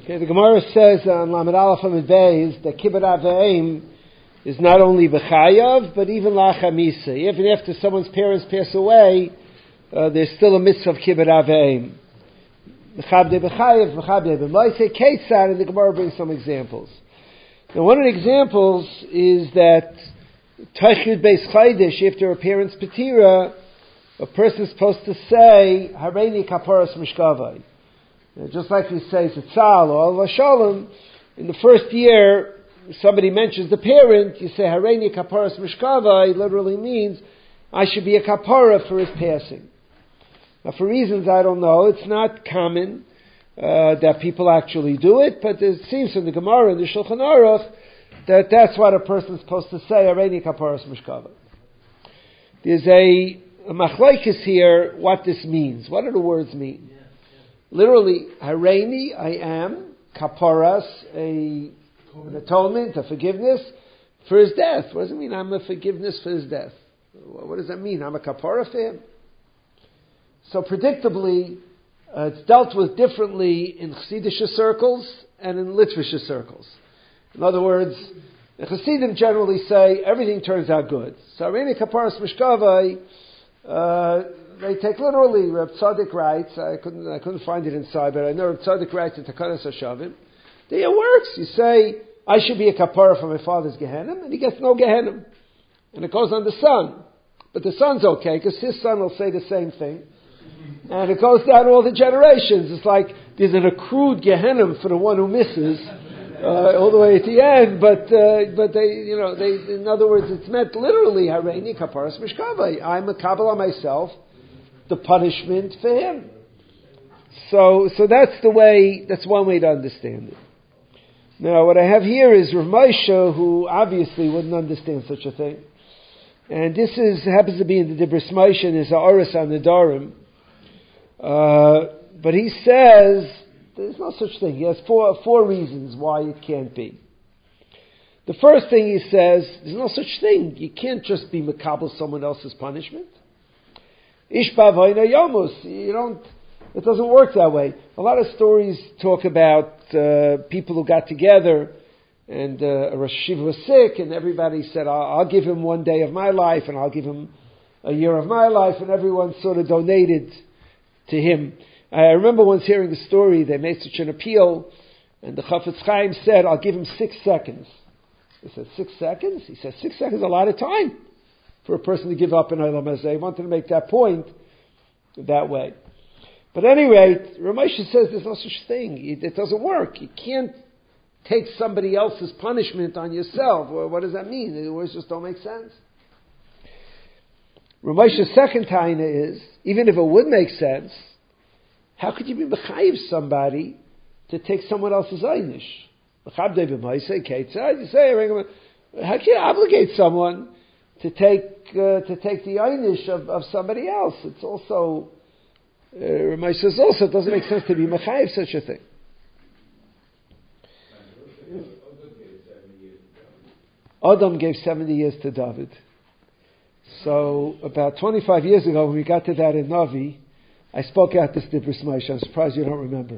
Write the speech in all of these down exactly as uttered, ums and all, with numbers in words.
Okay, the Gemara says on Lamed Aleph Amud Beis that kibbud av v'em is not only b'chayav, but even lachamisa. Even after someone's parents pass away, uh, there's still a mitzvah of kibbud av v'em. Mechabde b'chayav, mechabde b'maiseh, ketzad, and the Gemara brings some examples. Now, one of the examples is that Teichud Beis Chaydish, after a parent's patira, a person is supposed to say, Hareini kaparas mishkavai. Just like we say Zitzal or Al Vashalom, in the first year, somebody mentions the parent, you say, Hareini kaparas mishkavai, literally means, I should be a kapara for his passing. Now, for reasons I don't know, it's not common uh, that people actually do it, but it seems from the Gemara and the Shulchan Aruch that that's what a person is supposed to say, Hareini kaparas mishkavai. There's a, a machlokes here, what this means. What do the words mean? Literally, Hareini, I am, kaparas, a, an atonement, a forgiveness for his death. What does it mean, I'm a forgiveness for his death? What does that mean? I'm a kapara for him? So predictably, uh, it's dealt with differently in Chassidish circles and in Litvish circles. In other words, the Chassidim generally say everything turns out good. So Hareini kaparas mishkavai, uh, they take literally. Reb Tzadok writes, I couldn't, I couldn't find it inside, but I know Reb Tzadok writes in Takanas Hashavim. There it works. You say, I should be a kapara for my father's Gehenim, and he gets no Gehenim. And it goes on the son. But the son's okay, because his son will say the same thing. And it goes down all the generations. It's like there's an accrued Gehenim for the one who misses, uh, all the way at the end. But, uh, but they, you know, they, in other words, it's meant literally, Hareini kaparas mishkavai. I'm a Kabbalah myself, the punishment for him. So, so that's the way, that's one way to understand it. Now, what I have here is Rav Moshe, who obviously wouldn't understand such a thing. And this is, happens to be in the Dibros Moshe, and is a Oris on the Darim. Uh, but he says, there's no such thing. He has four, four reasons why it can't be. The first thing he says, there's no such thing. You can't just be makabel someone else's punishment. Ishba vayna yomus. You don't, it doesn't work that way. A lot of stories talk about uh, people who got together and uh, a Rosh Hashiva was sick and everybody said, I'll, I'll give him one day of my life and I'll give him a year of my life, and everyone sort of donated to him. I remember once hearing the story, they made such an appeal and the Chafetz Chaim said, I'll give him six seconds. He said, six seconds? He said, six seconds is a lot of time for a person to give up an Olam Hazeh. He wanted to make that point that way. But at any rate, Rav Moshe says there's no such thing. It, it doesn't work. You can't take somebody else's punishment on yourself. Well, what does that mean? The words just don't make sense. Rav Moshe's second taina is, even if it would make sense, how could you be mechayiv somebody to take someone else's einish? Mechabdei b'maiseh ketzad. You say, how can you obligate someone to take uh, to take the einish of, of somebody else? It's also, uh, Ramay says also, it doesn't make sense to be mechayiv such a thing. Adam gave seventy years to David. So about twenty-five years ago, when we got to that in Navi, I spoke out this Dibros Moshe. I'm surprised you don't remember.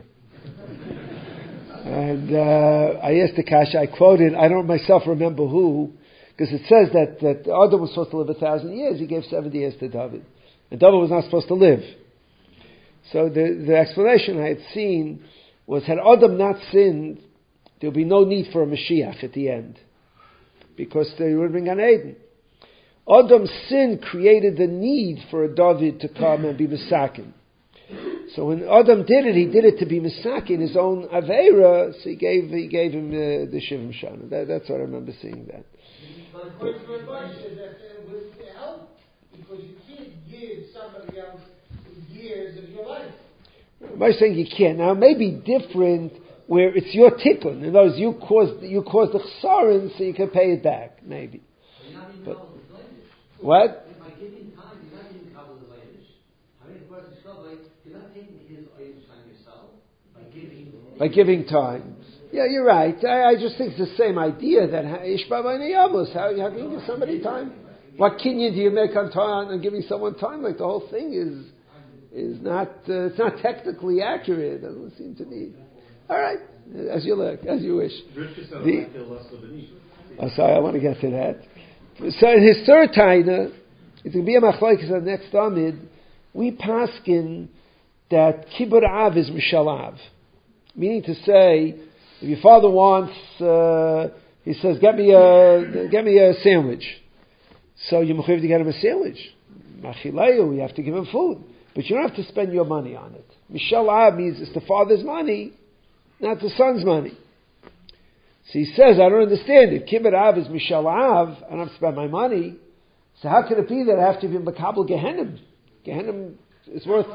And uh, I asked the Kasha, I quoted, I don't myself remember who, because it says that, that Adam was supposed to live a thousand years. He gave seventy years to David. And David was not supposed to live. So the, the explanation I had seen was, had Adam not sinned, there would be no need for a Mashiach at the end. Because they would have been Gan Eden. Adam's sin created the need for a David to come and be Mesakin. So when Adam did it, he did it to be Mesakin, his own Aveira, so he gave he gave him uh, the Shivim Shana. That, that's what I remember seeing that. But the question is that it would help, because you can't give somebody else years of your life. I'm saying you can't. Now it may be different where it's your tikkun. In other words, you caused, you caused the chesaron, so you can pay it back, maybe. But, what? By giving time, you're not giving Kabbalah the Einish. I mean, the person is you're not taking his Einish on yourself by giving. By giving time. Yeah, you're right. I, I just think it's the same idea that Ishba B'nai Yamos. How, how can you give somebody time? What kinyan do you make on time on giving someone time? Like the whole thing is is not uh, it's not technically accurate. It doesn't seem to me. All right, uh, as you like, as you wish. The, oh, sorry, I want to get to that. So in his third taina, it's going to be a machlokes on the next amid. We paskin that kibur av is mishalav, meaning to say, if your father wants, uh, he says, get me a get me a sandwich. So you mechayiv to get him a sandwich. Machilayu, you have to give him food, but you don't have to spend your money on it. Mishalav means it's the father's money, not the son's money. So he says, I don't understand. If kibur av is mishalav, I don't have to spend my money. So how can it be that I have to be makabel Gehenim? Gehenim is worth.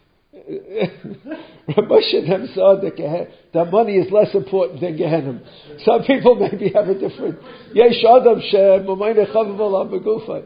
Moshe them saw that that money is less important than Gehenim. Some people maybe have a different. Yesh adam she mamayne chavav al begufa.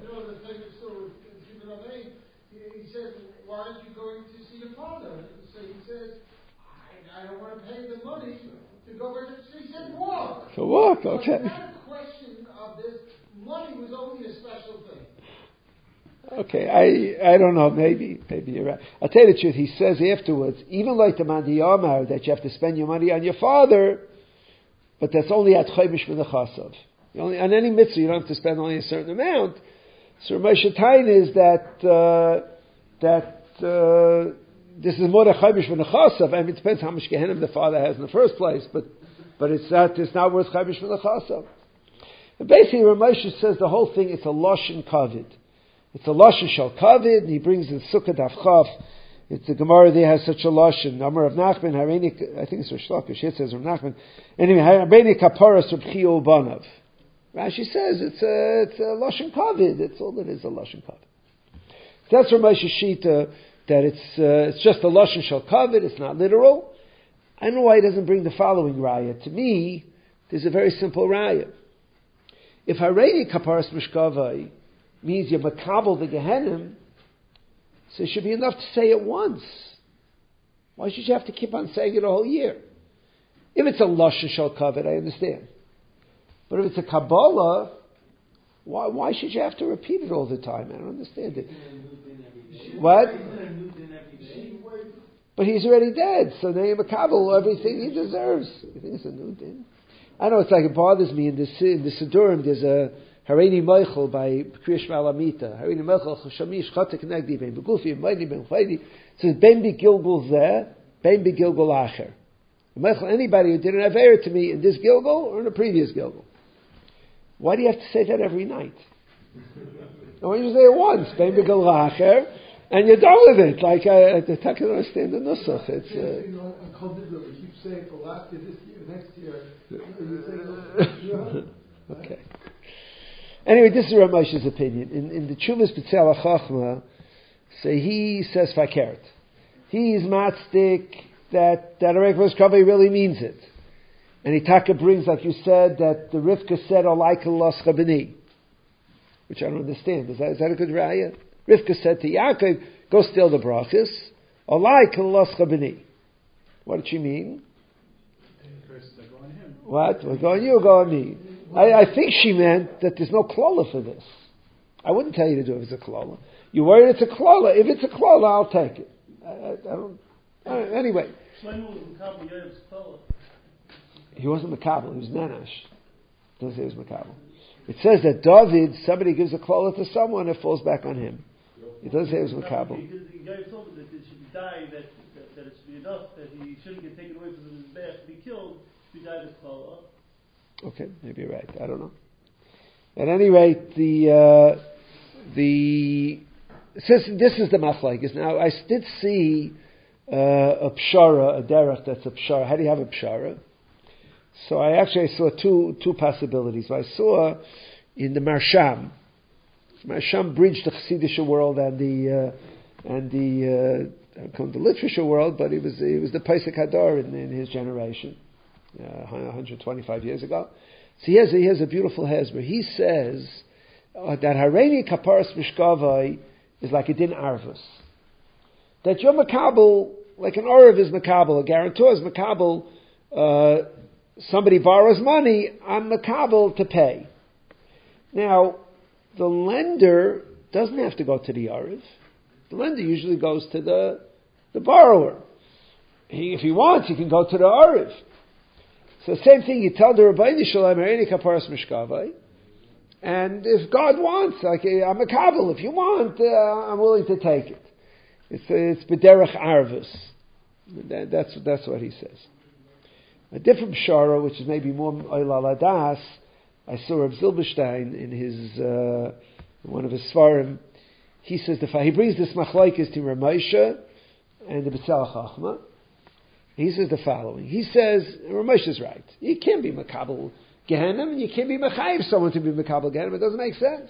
He says, "Why aren't you going to see your father?" So he says, "I, I don't want to pay the money to go over." So he said, "Walk." So walk, okay. So it's not a question of this. Money was only a special thing. Okay, I I don't know, maybe, maybe you're right. I'll tell you the truth, he says afterwards, even like the Mandi Yomar, that you have to spend your money on your father, but that's only at Chaymish V'nechasav. Only on any mitzvah, you don't have to spend only a certain amount. So Moshe Tain is that, uh, that, uh, this is more than Chaymish V'nechasav. I mean, it depends how much Gehenim the father has in the first place, but, but it's not, it's not worth Chaymish V'nechasav. And basically, Ramosha says the whole thing, it's a Lashon Kavid. It's a Lashon Shal Kavid, and he brings in Sukkah Daf Chaf. It's the Gemara there has such a Lashon. Amar of Nachman, Hareini, I think it's Rosh Lakish, it says Rav Nachman. Anyway, Hareini Kaparas Reb Chiyah Ubanav. Rashi says it's a, it's a Lashon Kavid. It's all it is, a Lashon Kavid. That's from Moshe Shita, that it's, uh, it's just a Lashon Shal Kavid, it's not literal. I don't know why he doesn't bring the following Raya. To me, there's a very simple Raya. If Hareini Kaparas Mishkavai means you're makabel the Gehenim, so it should be enough to say it once. Why should you have to keep on saying it a whole year? If it's a Lashon Shal Kavid, I understand. But if it's a Kabbalah, why, why should you have to repeat it all the time? I don't understand it. What? But he's already dead, so now you're makabel everything he deserves. You think it's a new din? I know it's like it bothers me in the in the Sidurim. There's a Hareini Meichel by Kriyash Malamita. Hareini Meichel Chashamish Chatek Negdi Ben Begufi Meini Ben Chaydi. It says Ben Begilgul Zeh Ben Begilgul Acher. Meichel, anybody who did an aver to me in this Gilgul or in the previous Gilgul. Why do you have to say that every night? Why don't you say it once? Ben Begilgul Acher, and you're done with it. Like I, I can understand the nusach. It's. Uh, you know, on Kol Nidra, we keep saying for last year, this year, next year. Okay. Anyway, this is Rav Moshe's opinion. In, in the Chuvas B'Tzel HaChachma, so he says fakert. He's matzdik that that Arek Kaveh really means it. And he taka brings, like you said, that the Rivka said, Olaikal Los Chabini, which I don't understand. Is that, is that a good raya? Rivka said to Yaakov, go steal the brachas. Olaikal Los Chabini. What did she mean? What? Well, go on you or go on me? I, I think she meant that there's no klola for this. I wouldn't tell you to do it if it's a klola. You worried it's a klola. If it's a klola, I'll take it. I, I, I don't. Uh, anyway. He wasn't Makabel, he was Nanash. It doesn't say he was Makabel. It says that David, somebody gives a klola to someone, it falls back on him. It doesn't say it was Makabel. The guy told me that it should be dying, that, that, that it should be enough, that he shouldn't get taken away from his bath to be killed, to be died as klola. Okay, maybe you're right. I don't know. At any rate, the uh, the since this is the machlokes. Now, I did see uh, a pshara, a derech that's a pshara. How do you have a pshara? So I actually saw two two possibilities. I saw in the Marsham. Marsham bridged the Chassidish world and the uh, and the uh, I call it the literature world, but he was he was the Pesach Hadar in, in his generation. Uh, one hundred twenty-five years ago. So he has, he has a beautiful hezber. He says uh, that Hareini Kaparas Mishkavai is like a din arvus. That you're makabel, like an orav is makabel, a guarantor is makabel, uh, somebody borrows money, I'm makabel to pay. Now, the lender doesn't have to go to the orav. The lender usually goes to the, the borrower. He, if he wants, he can go to the orav. So same thing, you tell the Rabbeinu Shalom, Hareini Kaparas Mishkavai, and if God wants, like I'm a Kabul, if you want, uh, I'm willing to take it. It's it's B'derech Arvus. That, that's that's what he says. A different Shara, which is maybe more Oilal Adas, I saw Reb Zilberstein in his uh, one of his Svarim. He says the he brings this machlokes to Ramosha and the B'tzal Chachma. He says the following. He says Ramosha is right. You can't be Makabel Gehenim, and you can't be Mechayiv someone to be Makabel Gehenim. It doesn't make sense.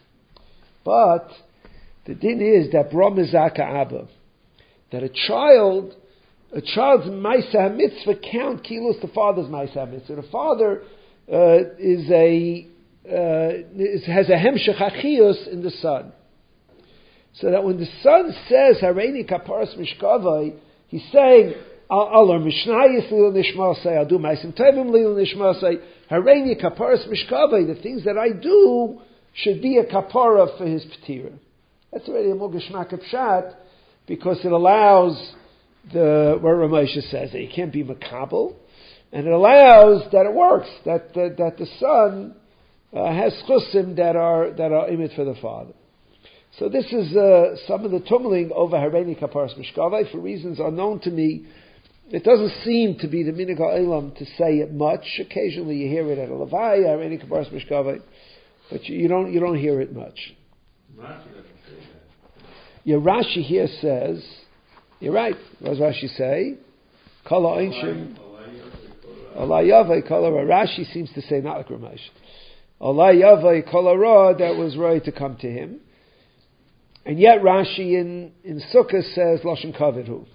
But the din is that Bra Mizaka Abba, that a child, a child's Maisa Mitzvah count kilos the father's Maisa Mitzvah. The father uh, is a uh, is, has a Hemshech Achios in the son. So that when the son says Hareini Kaparas Mishkavai, he's saying I'll learn Mishnayis Lil Nishmasei, I'll do Maisim Tovim Lil Nishmasei, Hareini Kaparas Mishkavai, the things that I do should be a kapara for his P'tira. That's already a more Geshmak Pshat, because it allows the, where Ramosha says that you can't be Makabel, and it allows that it works, that, that, that the son uh, has chusim that are, that are imit for the father. So this is uh, some of the tumbling over Hareini Kaparas Mishkavai for reasons unknown to me. It doesn't seem to be the Minig HaOlam to say it much. Occasionally you hear it at a Levaya, Hareini Kaparas Mishkavai, but you, you don't you don't hear it much. Rashi doesn't say that. Your Rashi here says, you're right. What does Rashi say? Kala Einshim, Allah Yavai Kala Ra. Rashi seems to say not like Ramesh. Allah Yavai Kala Ra, that was right to come to him. And yet Rashi in, in Sukkah says Lashon Kavidhu.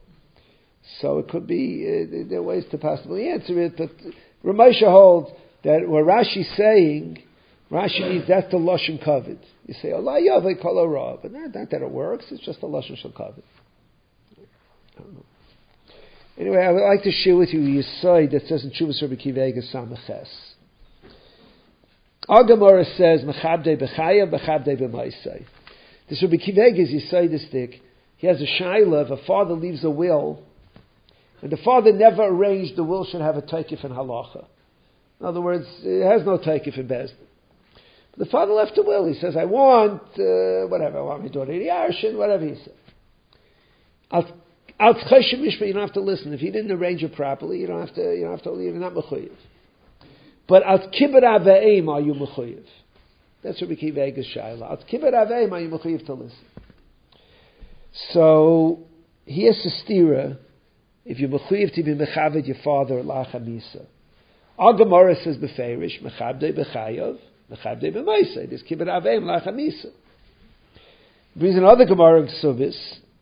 So it could be, uh, there are ways to possibly answer it, but Ramosha holds that what Rashi's saying, Rashi means that's the Lashon Kavid. You say, Allah Yavai Kol Ra, but not, not that it works, it's just a Lashon Shel Kavid. I don't know. Anyway, I would like to share with you a Yesod that says in Chuvas Rabbi Akiva Samach. Our Gemara says, Mechabdei B'chayav, Mechabdei B'maisei. This Rabbi Akiva is Yesodistic. He has a shayla. If a father leaves a will, and the father never arranged the will should have a taikif in halacha. In other words, it has no taikif in Bezdin. But the father left a will. He says, I want, uh, whatever, I want my daughter to Yarshin, whatever he said. Al Tchashim Mishpah, you don't have to listen. If he didn't arrange it properly, you don't have to, you don't have to, you're not mechuyev. But Al Kibbur Aveim are you mechuyev? That's Rabbi Akiva's shayla. Al Kibbur Aveim are you mechuyev to listen? So, here's a stira, if you're mechuyev to be mechaved your father, lacha misa. Our Gemara says beferish, mechabdei bechayav, mechabdei b'maisei. There's kibbur aveim, lacha misa. Brings another Gemara in Ksubis,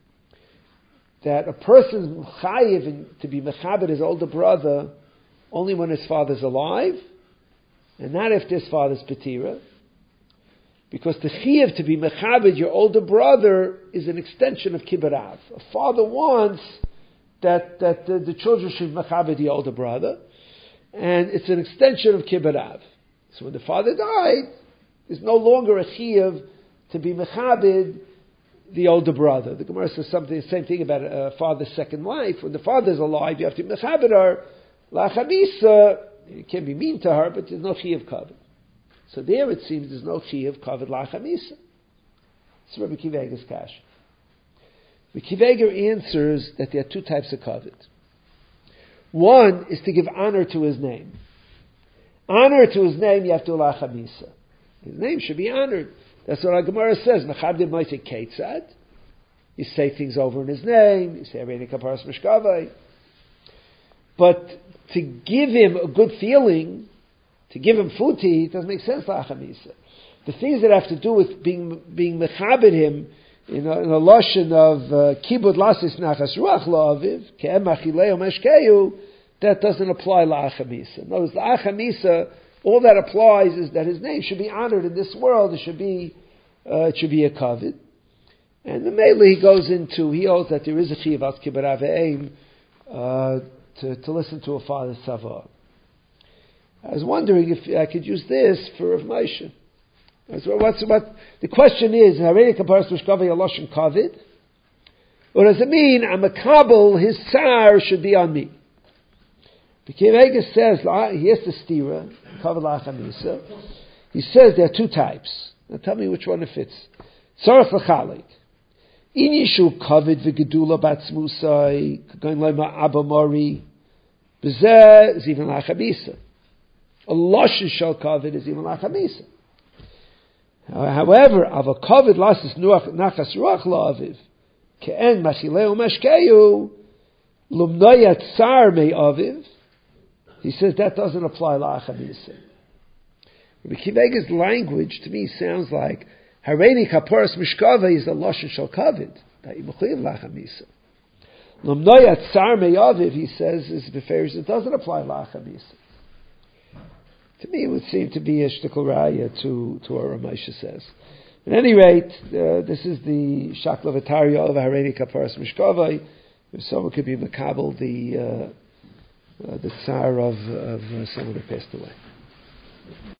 that a person's chayiv to be mechabed his older brother only when his father's alive, and not if this father's petira. Because the chiyuv to be mechabed your older brother is an extension of kibbur av. A father wants that that the, the children should mechabed the older brother, and it's an extension of kibbur av. So when the father died, there's no longer a chiyuv to be mechabed the older brother. The Gemara says something, the same thing about a father's second wife. When the father's alive, you have to mechabed her. La chamisa, you can't be mean to her, but there's no chiyuv kavod. So there it seems there's no chiyuv kavod la chamisa. It's Rabbi Akiva's kash. Rabbi Akiva answers that there are two types of kavod. One is to give honor to his name. Honor to his name, you have to la chamisa. His name should be honored. That's what our Gemara says. Mechabdim Moisei Ketzad. You say things over in his name. You say Hareini Kaparas Mishkavai. But to give him a good feeling, to give him food to eat, doesn't make sense. La'achamisa. The things that have to do with being being mechabed him in a, in a lashon of kibud lasis nachas ruach la'aviv ke'em achilei meshkeu, that doesn't apply la'achamisa. Notice la'achamisa. All that applies is that his name should be honored in this world. It should be, uh, it should be a kavod. And the Mele he goes into, he holds that there is a chiyuv al kibbur aveim uh to to listen to a father's tzavah. I was wondering if I could use this for Rav Moshe. What's what the question is? Hareini Kaparas Mishkavai Lashon kavod, or does it mean I'm a kabel? His tsar should be on me. The Kivega says, he has to stira, kavod lachamisa. He says there are two types. Now tell me which one it fits. Tzarech l'chalik. In yishu kavod v'gedula batzmusai, going like Abba Mori, b'zeh is even lachamisa. A lashon shel kavod is even lachamisa. However, ava kavod lasses nachas ruach la'aviv, ke'en machileu mashkeu, lumnoyat tsar me aviv. He says that doesn't apply la'achamisa. Rabbi Kivega's language to me sounds like Hareini kaporas mishkava is the lashon shel kavod that you mechuyev la'achamisa. Lumnoyat tsar me aviv, he says, is beferish. It doesn't apply la'achamisa. To me, it would seem to be a shtickle raya to to what Ramesha says. At any rate, uh, this is the shakla v'tarya of Hareini kaporas mishkava. If someone could be makabel the uh, uh, the tsar of, of uh, someone who passed away.